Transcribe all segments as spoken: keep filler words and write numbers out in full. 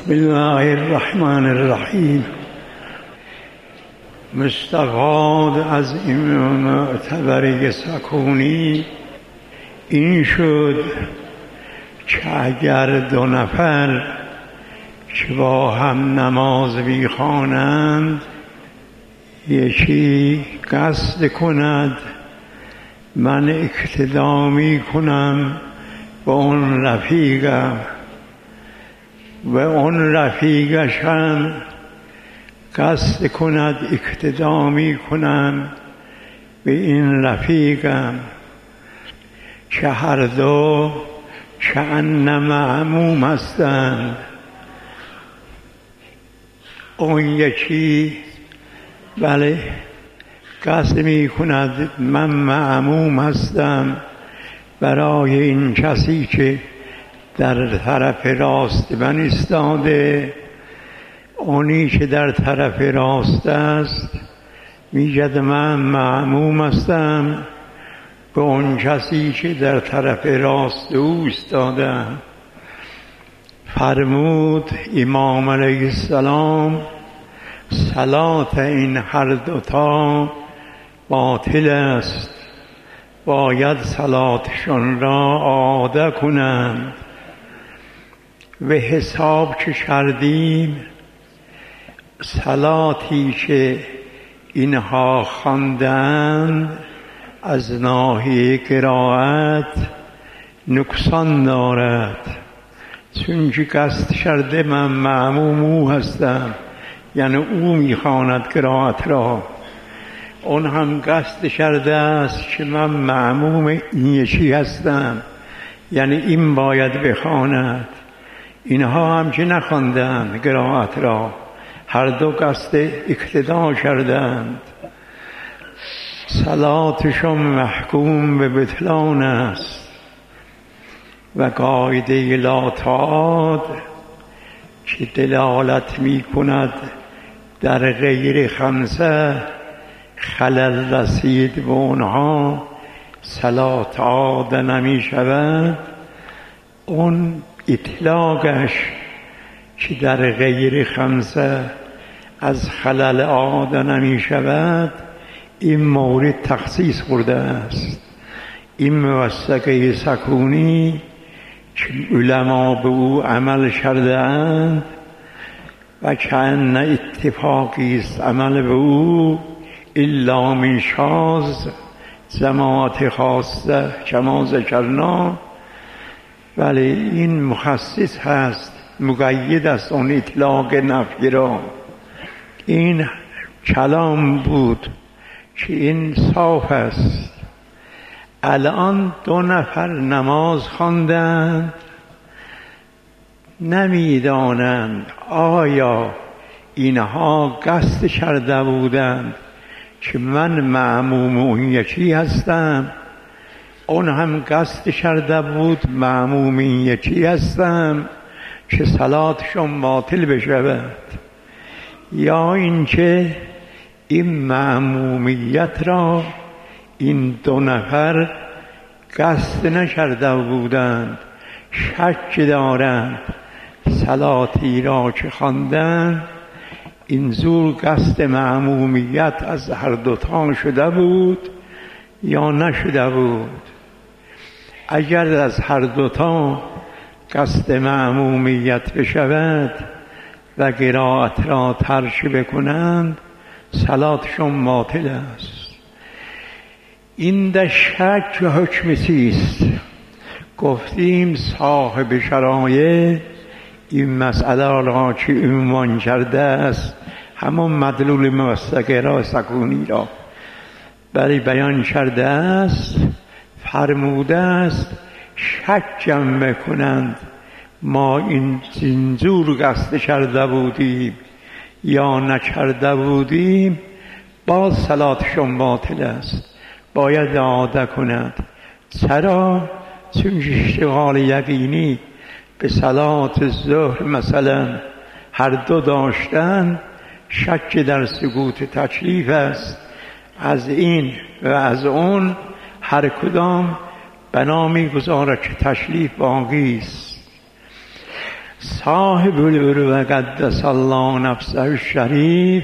بسم الله الرحمن الرحیم. مستفاد از این معتبر سکونی این شد که اگر دو نفر که با هم نماز می‌خوانند، یکی قصد کند من اقتدا می‌کنم با اون رفیقم و اون رفیقش هم قصد کند اقتدا می‌کنم به این رفیقم، که هر دو کأن معموم هستند. اون یکی بله قصد می کند من معموم هستم برای این کسی که در طرف راست من ایستاده. اونی که در طرف راست است میگد من معموم هستم به اون کسی که در طرف راست او ایستاده. فرمود امام علیه السلام صلات این هر دوتا باطل است، باید صلاتشون را عاده کنند. و حساب که کردیم صلاتی که اینها خواندند از ناحیه قرائت نقصان دارد، چون که قصد کرده من معموم او هستم، یعنی او میخواند قرائت را. اون هم قصد کرده است که من معموم این یکی هستم، یعنی این باید بخواند. اینها هم که نخواندند قرائت را، هر دو قصد اقتدا کردند. صلاتشون محکوم به بطلان است و قاعده لا تعاد که دلالت می کند در غیر خمسه خلل رسید به اونها صلات عاده نمی شود. اون اطلاقش که در غیر خمسه از خلل عاده نمی شود، این مورد تخصیص خورده است. این موثقه سکونی که علما به او عمل کرده اند و کأن اتفاقی است عمل به او الا من شاذ جماعت خاصه کما ذکرنا. ولی این مخصص هست، مقید است اون اطلاق نفی را. این کلام بود که این صاف است. الان دو نفر نماز خواندند، نمیدانند آیا اینها قصد کرده بودند که من معموم اون یکی هستم، اون هم قصد کرده بود معموم این یکی هستم که صلاتشون باطل بشود، یا اینکه این معمومیت را این دو نفر قصد نکرده بودند، شک دارند صلاتی را که خواندند این زور قصد معمومیت از هر دوتا شده بود یا نشده بود. اگر از هر دوتا قصد معمومیت بشود و قرائت را ترک بکنند صلاتشون باطل است. این در شک و حکم چیست؟ گفتیم صاحب شرایع این مسئله را که عنوان کرده است همون مدلول موثقه را سکونی را برای بیان کرده است. فرموده است شکم بکنند ما این زنجور قصد کرده بودیم یا نکرده بودیم، باز صلاتشون باطل است، باید اعاده کند. چرا؟ چون اشتغال یقینی به صلات ظهر مثلا هر دو داشتن، شک در سقوط تکلیف است. از این و از اون هر کدام بنا می‌گذارد که تکلیف باقی است. صاحب العروة قدس الله نفسه الشریف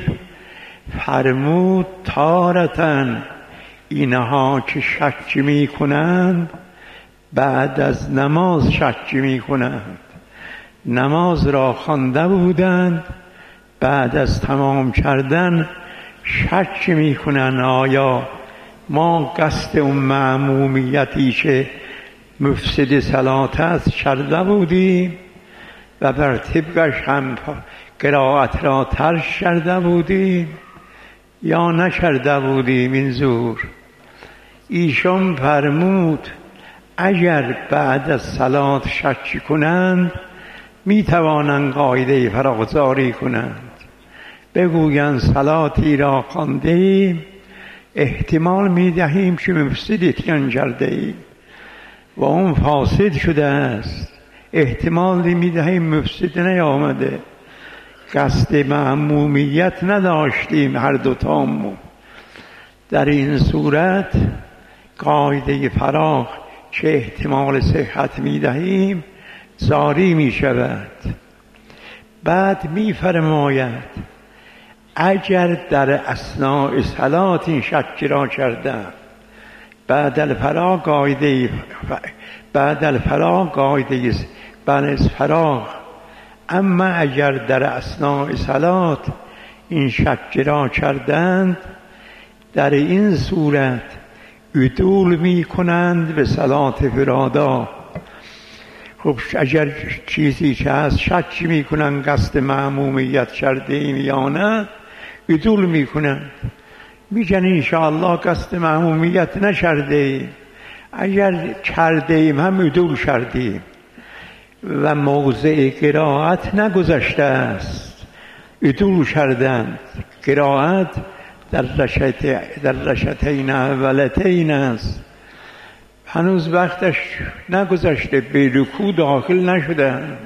فرمود تارتن اینها که شک می کنند بعد از نماز شک می کنند. نماز را خوانده بودند، بعد از تمام کردن شک می کنند آیا ما قصد اون معمومیتی که مفسد صلات است کرده بودیم و بر طبقش هم قرائت را ترک کرده بودیم یا نکرده بودیم. این زور ایشان فرمود اگر بعد از صلات شک کنند می توانند قاعده فراغذاری کنند، بگویند صلاتی را خواندیم احتمال می دهیم که مفسد اتیان کرده ایم و اون فاسد شده است، احتمال می دهیم مفسد نیامده، قصد معمومیت نداشتیم هر دوتامون. در این صورت قاعده فراغ که احتمال صحت می دهیم جاری می شود. بعد می فرماید اگر در اثناء صلات این شک را کردم بعد الفراغ قاعده بعد الفراغ قاعده بعد از فراغ، اما اگر در اثناء صلات این شک را کردند در این صورت عدول می کنند به صلات فرادا. خب اگر چیزی که هست شک می کنند قصد معمومیت کرده ایم یا نه عدول می کنند، میگن انشاءالله قصد معمومیت نکرده ایم، اگر کرده ایم هم عدول کردیم و موضع قرائت نگذشته است، عدول کردند. قرائت در رشته در رشتین اولتین است، هنوز وقتش نگذشته، به رکوع داخل نشدند،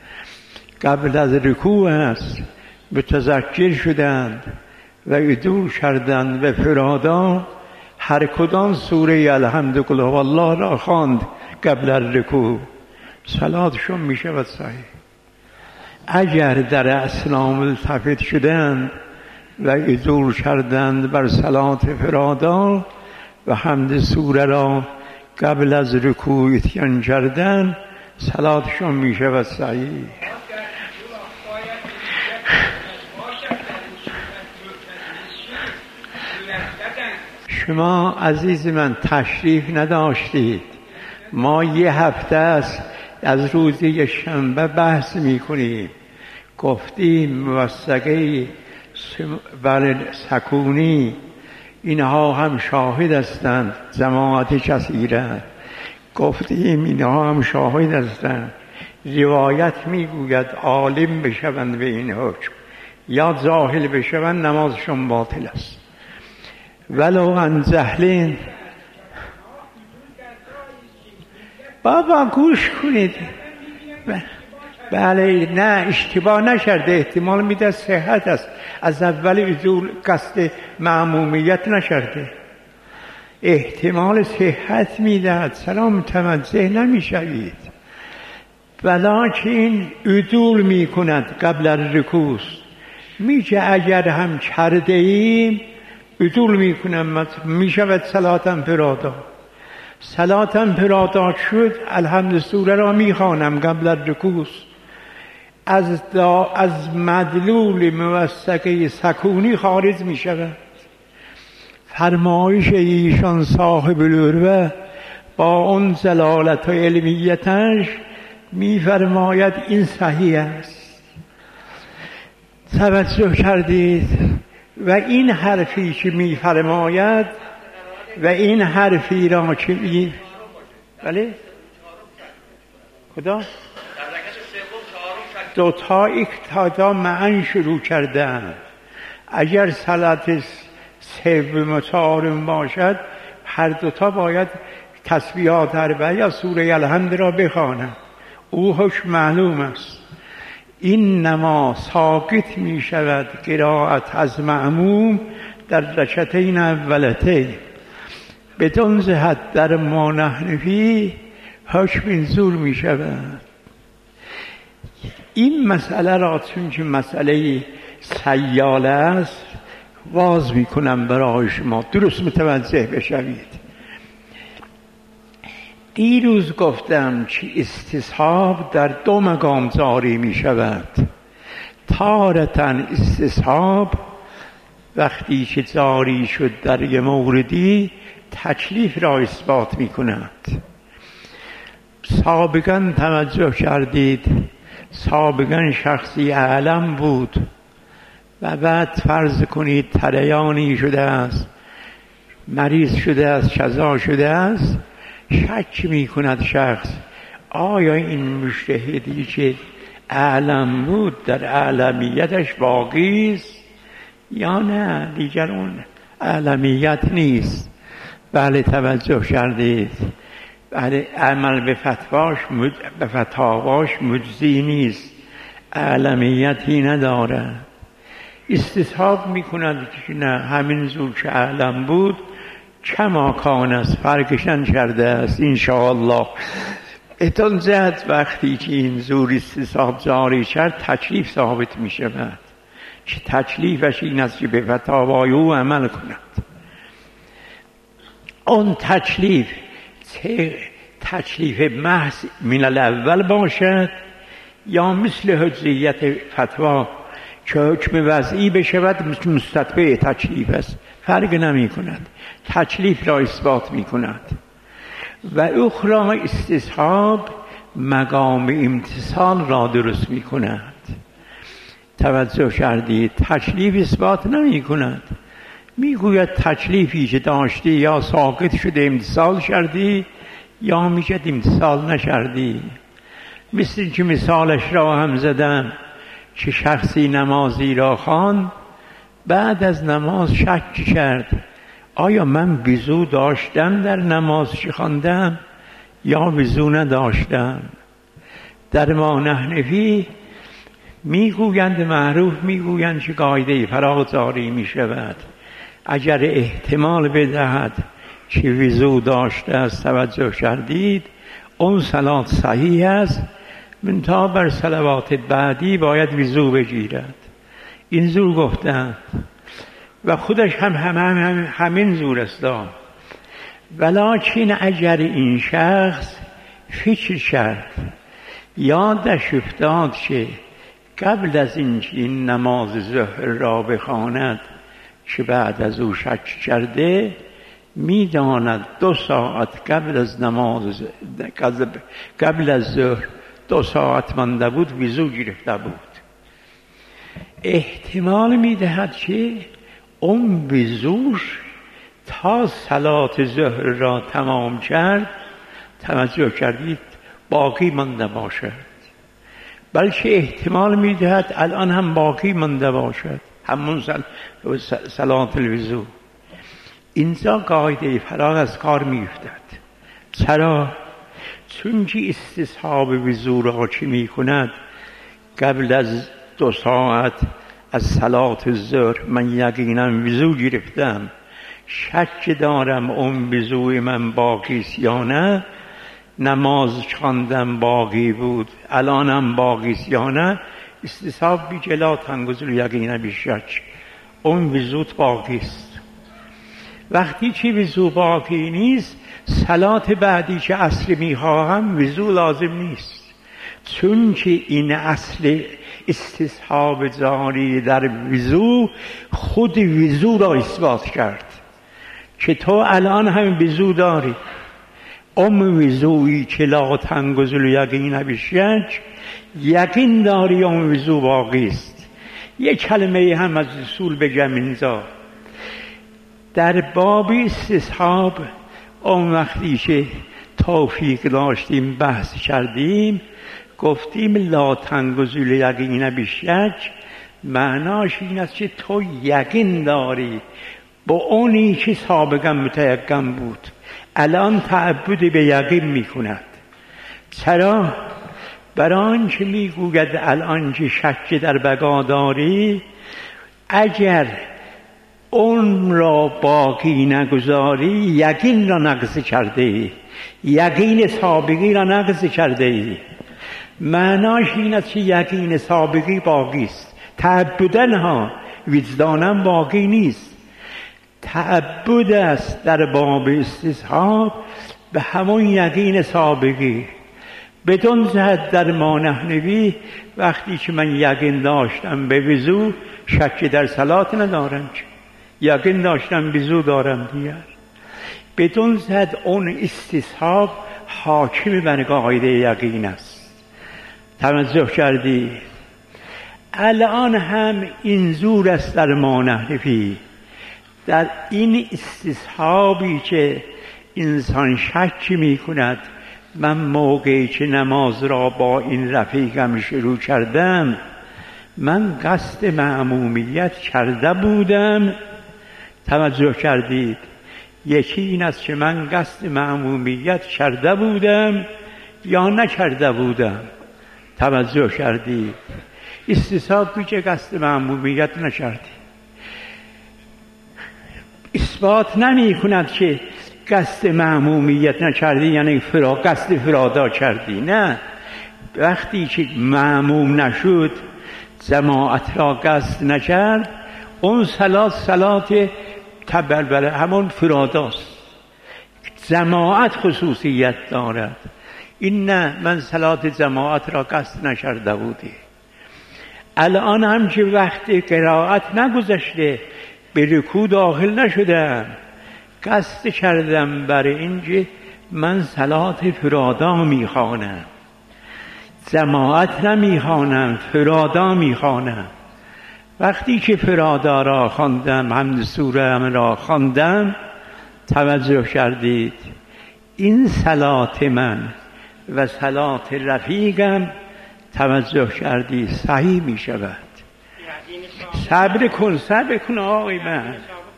قبل از رکوع است، متذکر شدند و عدول کردند به فرادا. هر کدام سوره الحمد قل هو الله را خواند قبل از رکوع، صلاتشون می شود صحیح. اگر در اثنا ملتفت شدند و عدول کردند بر صلات فرادا و حمد سوره را قبل از رکوع اتیان کردند صلاتشون می شود صحیح. شما عزیز من تشریف نداشتید، ما یه هفته است از روز شنبه بحث می کنیم، گفتیم موثقه بر سکونی اینها هم شاهد هستند، جماعت کثیره، گفتیم اینها هم شاهد هستند. روایت می گوید عالم بشوند به این حکم یا جاهل بشوند نمازشون باطل است. ولو عن جهلین. بابا گوش کنید، بله نه اشتباه نکرده، احتمال میده صحت است، از اول عدول قصد معمومیت نکرده، احتمال صحت میدهد، سلام متوجه نمیشوید. ولکن عدول میکند قبل الرکوع، میگه اگر هم کرده ایم عدول میکنم میشود صلاتم فرادا. صلاتم فرادا شد الحمد سوره را میخوانم قبل از رکوع، از از مدلول موثقه سکونی خارج میشود. فرمایش ایشان صاحب العروة با اون جلالت و علمیتش میفرماید این صحیح است. توجه کردید؟ و این حرفی که میفرماید و این حرفی را که می بله خدا دو تا اقتدا معا شروع کردن. اگر صلات سوم و چهارم باشد هر دوتا باید تسبیحات اربعه یا سوره الحمد را بخوانند، او حکم معلوم است. این نما ساقط می شود قرائت از معموم در رکعتین اولتین بدون جهت در ما نحن فی حکم زور می شود. این مسئله را چون که مسئله سیاله است واز میکنم برای شما درست متوجه بشوید. دیروز گفتم که استصحاب در دو مقام جاری می شود. تارتاً استصحاب وقتی که جاری شد در یک موردی تکلیف را اثبات می کند. سابقاً توجه کردید سابقاً شخصی اعلم بود و بعد فرض کنید تریانی شده است، مریض شده است، شذا شده است، شک می کند شخص آیا این مجتهدی که اعلم بود در اعلمیتش باقی است یا نه دیگر اون اعلمیت نیست. بله توجه کردید. بله عمل به فتواش مج... به فتاواش مجزی نیست، اعلمیتی نداره. استصحاب می کند که نه همین زور که اعلم بود کما کان است، فرقشن کرده است انشاءالله. اتون زد وقتی که این زور استصحاب جاری کرد تکلیف ثابت می شود که تکلیفش این است که به فتاوای او عمل کند. اون تکلیف تکلیف محض من الاول باشد یا مثل حجیت فتوا که حکم وضعی بشود مستتبع تکلیف است، فرق نمی کند، تکلیف را اثبات می کند. و اخرى استصحاب مقام امتثال را درست می کند. توجه کردید تکلیف اثبات نمی کند، می گوید تکلیفی که داشتی یا ساقط شده امتثال کردی یا می گوید امتثال نکردی. مثل که مثالش را هم زدم که شخصی نمازی را خواند، بعد از نماز شک کرد آیا من وضو داشتم در نماز که خواندم یا وضو نداشتم. در ما نحنفی میگویند معروف میگویند که قاعده فراغ جاری می شود اگر احتمال بدهد که وضو داشته است. توجه کردید اون صلات صحیح است، منتها بر صلوات بعدی باید وضو بگیرد. این زور گفتن و خودش هم هم هم هم همین زور است. ولیکن اگر این شخص فکر کرد یادش افتاد که قبل از اینکه این نماز ظهر را بخواند که بعد از او شک کرده میداند دو ساعت قبل از نماز قبل از ظهر دو ساعت مانده بود وضو گرفته بود، احتمال میدهد که اون وضوش تا صلات ظهر را تمام کرد توجه کردید باقی مانده باشد، بلکه احتمال میدهد الان هم باقی مانده باشد همون صلات الوضو. اینجا قاعده فراغ از کار میفتد. چرا؟ چون که استصحاب وضو را چی میکند قبل از دو ساعت از صلات ظهر من یقینا وضو گرفتم، شک دارم اون وضوی من باقی است یا نه، نماز خواندم باقی بود الانم باقی است یا نه، استصحاب بی جلا تنگزل یقینا بی شک اون وضوت باقی است. وقتی که وضو باقی نیست صلات بعدی که اصل میخواهم وضو لازم نیست، چون که این اصل استصحاب جاری در وضو خود وضو را اثبات کرد که تو الان هم وضو داری. ام وضویی که لا تنگزل یقین بشک یقین داری ام وضو باقی است. یک کلمه هم از اصول بگم اینجا در باب استصحاب اون وقتی که توفیق داشتیم بحث کردیم گفتیم لا تنگزل یقین بشک معناش این است که تو یقین داری با اونی که سابقا متیقن بود الان تعبد به یقین می کند. چرا؟ برای آنکه می گوید الان که شک در بقا داری اگر اون را باقی نگذاری یقین را نقض کرده ای، یقین سابقی را نقض کرده ای. معناش این است که یقین سابقی باقی است. تعبدن ها، وجدانم باقی نیست. تعبد است در باب استصحاب به همون یقین سابقی. بدون زد در ما نحنوی وقتی که من یقین داشتم به وضو شک در صلات ندارم، یقین داشتم وضو دارم دیگر. بدون زد اون استصحاب حاکم بر قاعده یقین است. توجه کردی؟ الان هم این زور است در ما نحنفی، در این استصحابی که انسان شک می کند من موقعی که نماز را با این رفیقم شروع کردم من قصد مأمومیت کرده بودم. توجه کردید؟ یکی این است که من قصد مأمومیت کرده بودم یا نکرده بودم. توجه کردید؟ استصحاب که قصد مأمومیت نکردی، اثبات نمی کند که قصد مأمومیت نکردی یعنی فرا قصد فرادا کردی. نه، وقتی که مأموم نشد جماعت را قصد نکرد اون صلات صلات تبلبله همون فراداست. جماعت خصوصیت دارد. این نه، من صلات جماعت را قصد نکرده بودی. الان هم که وقت قرائت نگذشته به رکوع داخل نشدم، قصد کردم برای اینکه من صلات فرادا میخوانم، جماعت نمیخوانم، فرادا میخوانم. وقتی که فرادا را خواندم، حمد سوره را خواندم، توجه کردید این صلات من و صلات رفیقم، توجه کردید صحیح می شود. صبر کن صبر کن آقای من،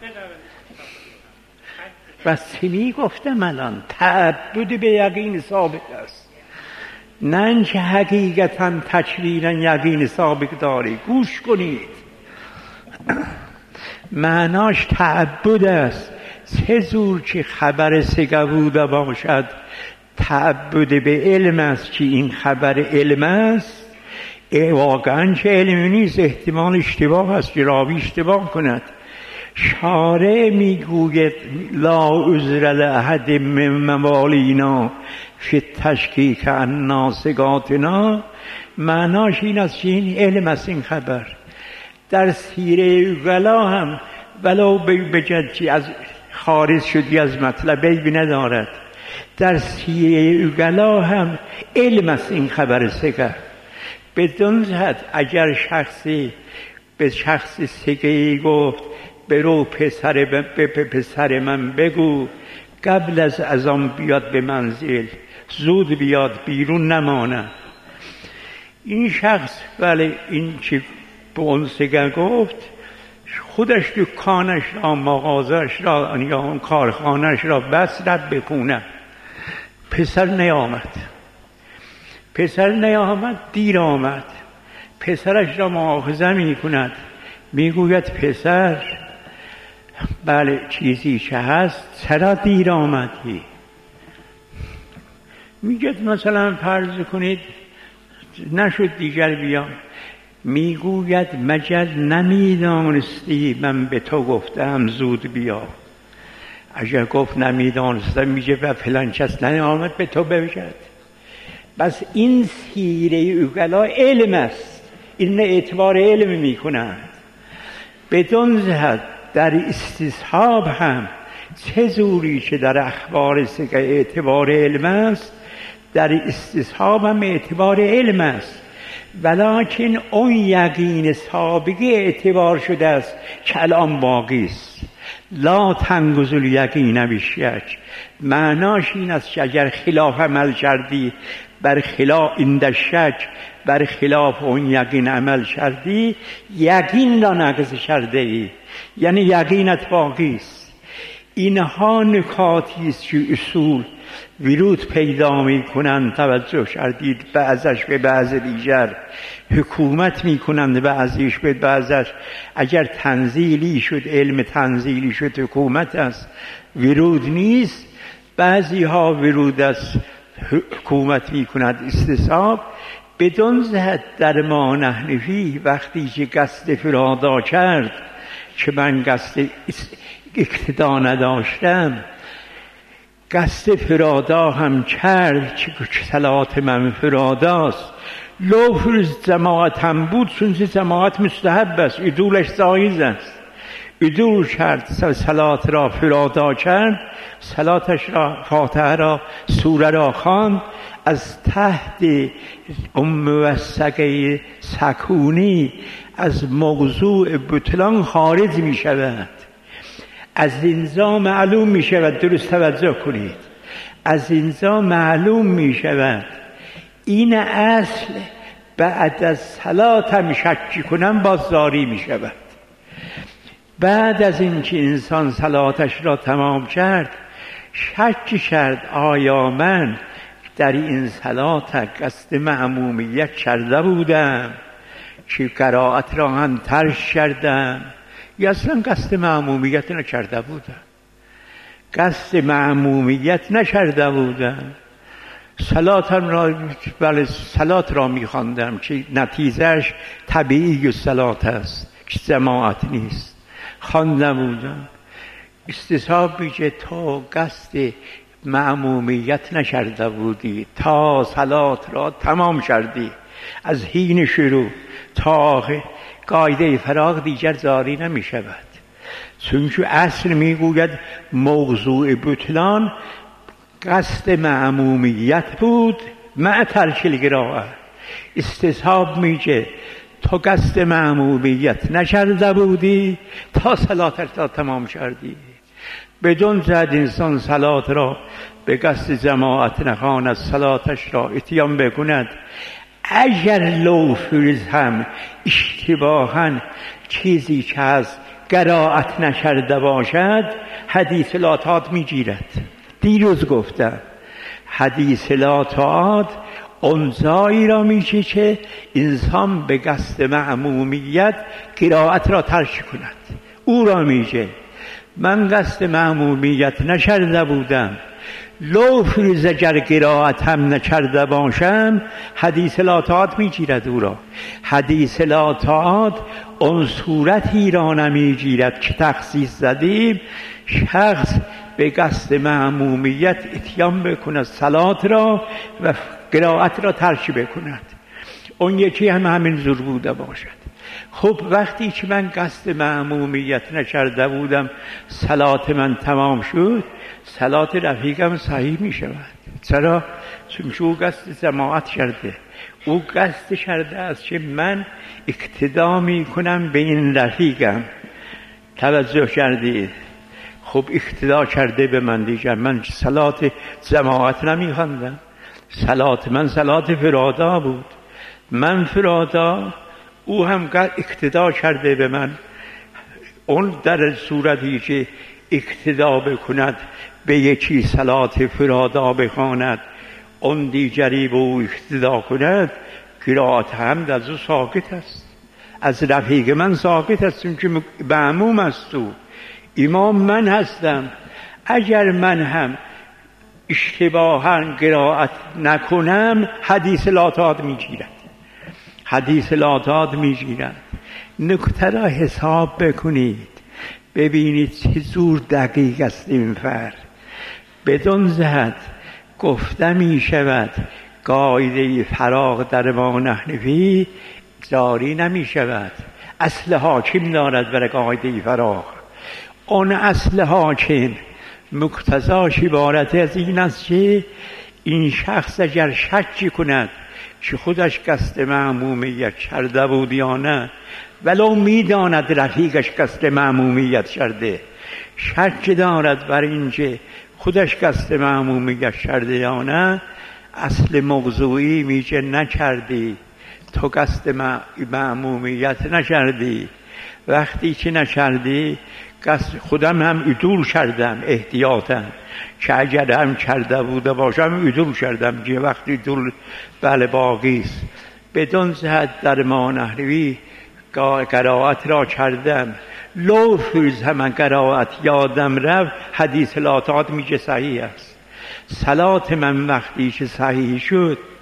بس چی می گفتم الان؟ تعبد به یقین ثابت است، نه اینکه حقیقتا تکریرا یقین ثابت داری. گوش کنید، معناش تعبد است. چه زور که خبر سگبوده باشد تعبد به علم است که این خبر علم است، واقعا چه علمی نیست، احتمال اشتباه است که راوی اشتباه کند. شارع میگوید لا عذر لأحد من موالینا فی تشکیک عن ناسگاتنا، معناش این است که این علم است. این خبر در سیره اوغلا هم ولو بجد که از خارج شدی از مطلب عیبی ندارد، در سیره اوغلا هم علم است این خبر سگر. بدون زد اگر شخصی به شخص سگهی گفت برو پسر, به پسر من بگو قبل از اذان بیاد به منزل، زود بیاد بیرون نمانه. این شخص ولی این چی به اون سگه گفت خودش دکانش را، مغازش را یا اون کارخانش را بس رد بکنه. پسر نیامد، پسر نیامد دیر آمد. پسرش را مؤاخذه می کند، می گوید پسر بله چیزی چه هست، چرا دیر آمدی؟ میگه مثلا فرض کنید نشد دیگر بیام. میگوید مگر نمیدانستی من به تو گفتم زود بیا؟ اگر گفت نمیدانستم میگه و فلان کس نیامد به تو بوجد. بس این سیره اوغلا علم است، این اعتبار علم میکنند. بدون زد در استصحاب هم چه زوری که در اخبار سگه اعتبار علم است، در استصحاب هم اعتبار علم است، ولکن اون یقین سابقه اعتبار شده است که الان باقی است. لا تنگز الیقین بالشک، معناش این است که اگر خلاف عمل کردی، بر خلاف این شک، بر خلاف اون یقین عمل کردی، یقین را نقض کرده ای، یعنی یقینت باقی است. اینها نکاتی است که اصول ورود پیدا می کنند. توجه کردید؟ بعضش به بعض دیگر حکومت می کنند، بعضیش به بعضش. اگر تنزیلی شد، علم تنزیلی شد، حکومت است، ورود نیست. بعضی ها ورود است، حکومت می کند، استصحاب. بدون زد در ما نحنفی وقتی که قصد فرادا کرد که من قصد اقتدا نداشتم، قصد فرادا هم کرد که صلات من فراداست. لو فرز جماعت هم بود چون جماعت مستحب است، ادولش زایز است. ادول کرد صلات را فرادا کرد، صلاتش را فاتحه را سوره را خواند، از تحت ام موثقه سکونی از موضوع بطلان خارج می شود. از اینجا معلوم می شود، درست توجه کنید، از اینجا معلوم می شود این اصل بعد از صلات هم شک کنم باز زاری می شود. بعد از اینکه انسان صلاتش را تمام کرد شک کرد آیا من در این صلات قصد معمومیت کرده بودم که قرائت را هم ترک کردم یا اصلا قصد معمومیت نکرده بودم؟ قصد معمومیت نکرده بودم، صلاتم را بله صلات را می‌خواندم که نتیجهش طبیعی صلات است که جماعت نیست، خوانده بودم. استصحاب میشه تا قصد معمومیت نکرده بودی تا صلات را تمام کردی، از حین شروع تا قاعده فراغ دیگر جاری نمی شود، چون که اصل میگوید موضوع بطلان قصد معمومیت بود مع ترک القراءه. استصحاب میشه تو قصد معمومیت نکرده بودی تا صلاتش را تمام کردی. بدون زد انسان صلات را به قصد جماعت نخواند، صلاتش را اتیان بکند. اگر لو فرض هم اشتباهاً چیزی که از قرائت نکرده باشد حدیث لا تعاد میگیرد. دیروز گفتم حدیث لا تعاد اون جایی را میشه که انسان به قصد معمومیت قرائت را ترک کند، او را میگه من قصد معمومیت نکرده بودم، لو فرض اگر قرائت هم نکرده باشم حدیث لا تعاد میگیرد او را. حدیث لا تعاد اون صورتی را نمیگیرد که تخصیص زدیم شخص به قصد معمومیت اتیان بکند صلات را و قرائت را ترک بکند، اون یکی هم همین زور بوده باشد. خب وقتی که من قصد معمومیت نکرده بودم صلات من تمام شد، صلات رفیقم صحیح می شود. چرا؟ چون او قصد جماعت کرده، او قصد کرده است که من اقتدا می کنم به این رفیقم. توجه کردید؟ خب اقتدا کرده به من دیگر، من صلات جماعت نمی خواندم، صلات من صلات فرادا بود، من فرادا، او هم اقتدا کرده به من. اون در صورتی که اقتدا بکند به یکی صلات فرادا بخواند اون دیگری به او اقتدا کند، قرائت هم از او ساقط است، از رفیق من ساقط است، چون که معموم است، او امام من هستم. اگر من هم اشتباها قرائت نکنم حدیث لا تعاد میگیرد، حدیث لا تعاد میگیرد. نکته را حساب بکنید ببینید چه زور دقیق است این فرق. بدون زد گفته می شود قاعده فراغ در ما نحنفی جاری نمی شود، اصل حاکم دارد برای قاعده فراغ. اون اصل حاکم مقتضاش عبارت از این است که این شخص اگر شک کند که خودش قصد معمومیت کرده بود یا نه، ولو میداند رفیقش قصد معمومیت کرده، شک دارد بر اینکه خودش قصد معمومیت کرده یا نه، اصل موضوعی میگه نکردی، تو قصد معمومیت نکردی. وقتی که نکردی قصد خودم هم ادول کردم احتیاطاً که اگر هم کرده بوده باشم ادول کردم که وقتی ادول بله باقی است. بدون زد در ما نحوی قرائت را کردم، لو فرض هم قرائت یادم رفت حدیث لا تعاد میگه صحیح است. صلات من وقتی که صحیح شد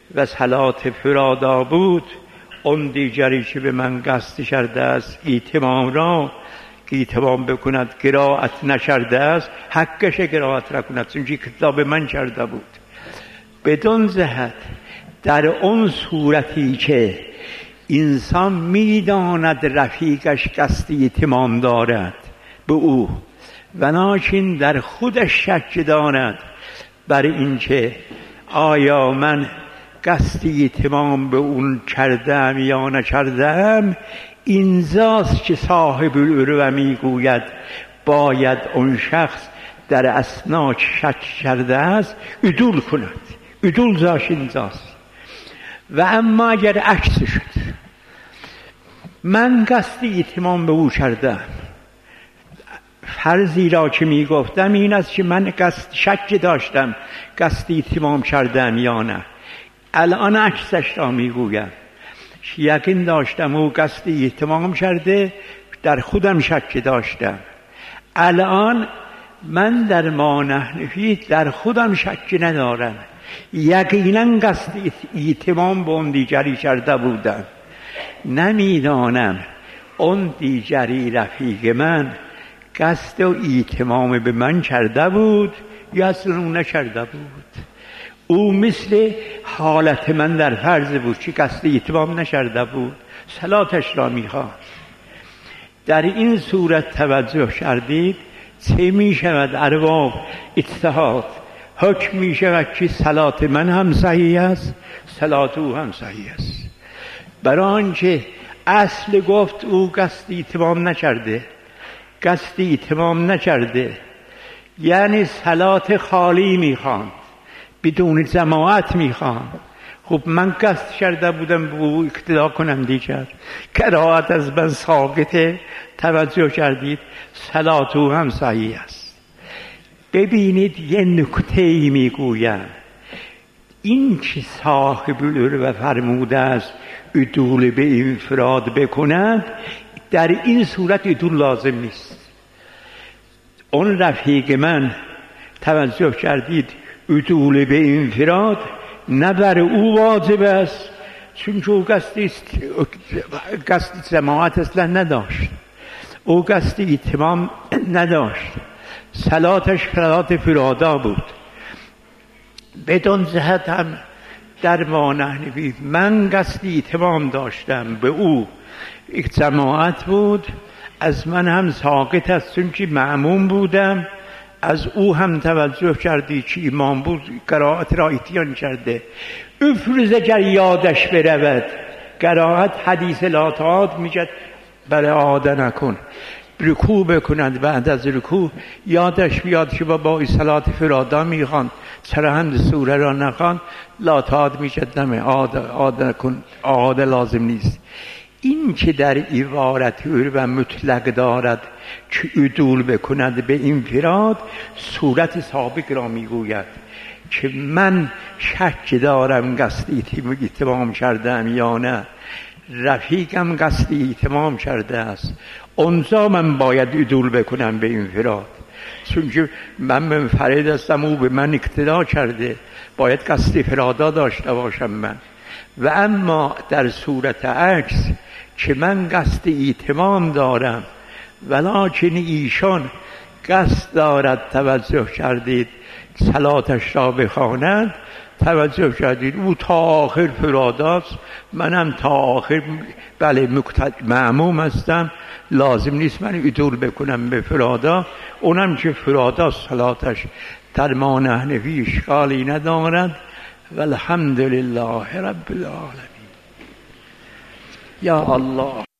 و صلات فرادا بود، اون دیگری که به من قصد کرده است ایتمام را که ایتمام بکند قرائت نشرده است، حقش قرائت را کند، چون کتاب من کرده بود. بدون جهت در اون صورتی که انسان میداند رفیقش قصد ایتمام دارد به او، ولکن در خودش شک دارد بر اینکه آیا من قصد ایتمام به اون کردم یا نکردم، اینجاست که صاحب العروه میگوید باید اون شخص در اثنا شک کرده است عدول کند. عدول زاش اینجاست. و اما اگر عکس شد، من قصد ایتمام به او کردم، فرضی را که میگفتم این است که من قصد شک داشتم قصد ایتمام کردم یا نه، الان عکسش را میگویم، یقین داشتم او قصد ایتمام کرده، در خودم شک داشتم. الان من در ما نحن فیه در خودم شک ندارم، یقینا قصد ایتمام به اون دیگری کرده بودم. نمیدانم اون دیگری رفیق من قصد و ایتمام به من کرده بود یا اصلا اون نکرده بود. او مثل حالت من در فرض بود که قصد ایتمام نکرده بود، صلاتش را میخواد. در این صورت توجه کردید چه می شود؟ ارباب اجتهاد حکم می شود که صلات من هم صحیح است، صلات او هم صحیح است، برای آنکه اصل گفت او قصد ایتمام نکرده، قصد ایتمام نکرده، یعنی صلات خالی میخواند، بدون جماعت میخواند. خب من قصد کرده بودم به او اقتدا کنم دیگر، قرائت از من ساقطه. توجه کردید؟ صلات او هم صحیح است. ببینید یه نکته ای میگویم، این که صاحب العروه فرموده است عدول به انفراد بکند، در این صورت عدول لازم نیست. اون رفیق من توجه کردید عدول به انفراد نه بر او واجب است، چون که او قصد جماعت اصلا نداشت، او قصد ایتمام نداشت، صلاتش صلات فرادا بود. بدون جهت هم در ما نحن فیه من قصد ایتمام داشتم به او، یک جماعت بود، از من هم ساقط است چون که معموم بودم، از او هم توجه کردی که امام بود قرائت را اتیان کرده. افرز اگر یادش برود، قرائت حدیث لا تعاد میگد بله عاده نکن، رکوع بکند، بعد از رکوع یادش بیاد که با صلات فرادا میخواند، چرا هم سوره را نخواند، لا تعاد میگد نمه عاده نکن، عاده لازم نیست. این که در عبارت عروه مطلق دارد که عدول بکند به انفراد، صورت سابق را میگوید که من شک دارم قصد ایتمام کردم یا نه، رفیقم قصد ایتمام کرده است، اونجا من باید عدول بکنم به انفراد، چون که من منفرد هستم، او به من اقتدا کرده، باید قصد فرادا داشته باشم من. و اما در صورت عکس که من قصد ایتمام دارم ولکن ایشان قصد دارد، توجه کردید، صلاتش را بخواند، توجه کردید او تا آخر فراداست، منم تا آخر بله معموم هستم، لازم نیست من عدول بکنم به فرادا، اونم که فراداست صلاتش در ما نحن فیه اشکالی ندارد. والحمد لله رب العالمین. یا الله.